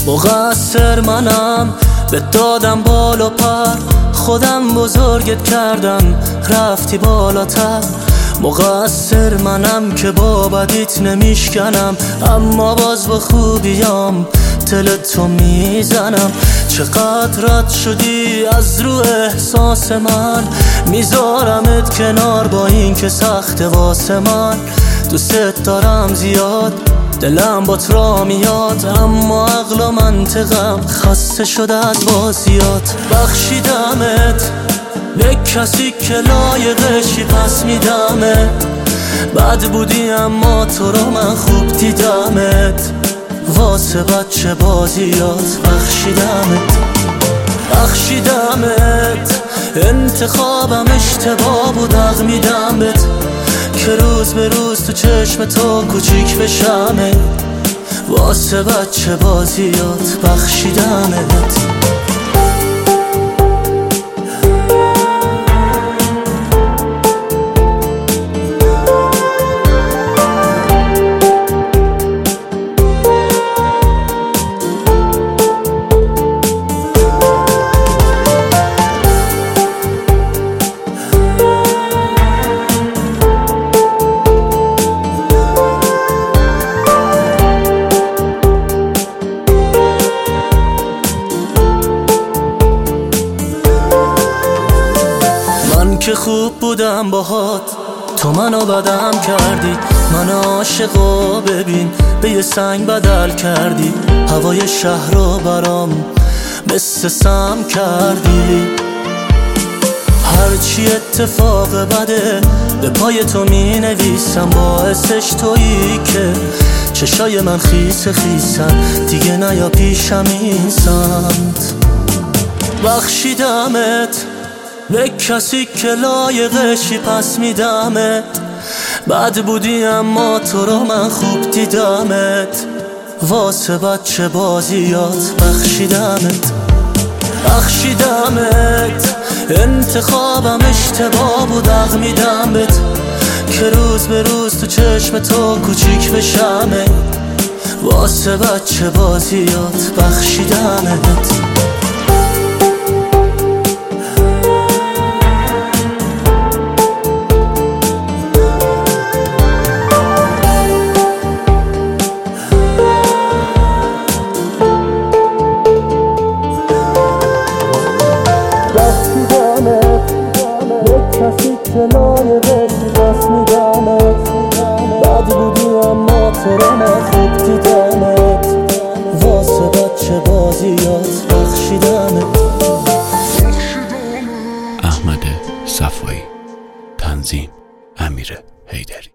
مقصر منم، به دادم بال و پر، خودم بزرگت کردم رفتی بالاتر. مقصر منم که با بدیت نمیشکنم، اما باز با خوبیام دل تو میزنم. چقدر رد شدی از رو احساس من، میذارمت کنار با این که سخت واسه من. دوست دارم زیاد، دلم با را میاد، اما عقل و منطقم خسته شده از بازیات. بخشیدمت به کسی که لایقشی، پس میدمت. بد بودی اما تو رو من خوب دیدمت، واسه بچه بازیات. بخشیدمت انتخابم اشتباه بود، حق میدمت که روز به روز تو چشم تو کوچیک بشمه، واسه بچه بازیات. بخشیدمت. من که خوب بودم باهات، تو منو بدم کردی. من عاشقو ببین به یه سنگ بدل کردی، هوای شهر رو برام مثل سم کردی. هرچی اتفاق بده به پای تو می نویسم، باعثش تویی که چشای من خیسن، دیگه نیا پیشم این سمت. بخشیدمت به کسی که لایقشی، پس میدمت. بد بودی اما تو رو من خوب دیدمت، واسه بچه بازیات. بخشیدمت انتخابم اشتباه بود، حق میدمت که روز به روز تو چشم تو کوچیک بشمه، واسه بچه بازیات. بخشیدمت. کسی که لایقشی، پس میدمت. بد بودی اما تو رو من خوب دیدمت، واسه بچه بازیات. بخشیدمت. احمد صفایی، تنظیم امیر حیدری.